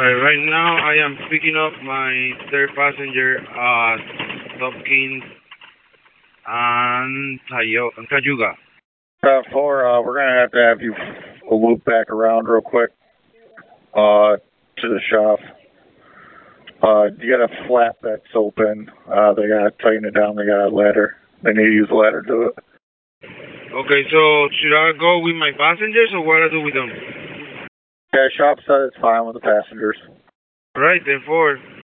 Right now I am picking up my third passenger at Hopkins and Cayuga. 4, we're going to have you loop back around real quick to the shop. You got a flap that's open. They got to tighten it down. They got a ladder. They need to use a ladder to do it. Okay, so should I go with my passengers or what I do with them? Yeah, shop said it's fine with the passengers. Right, then 4.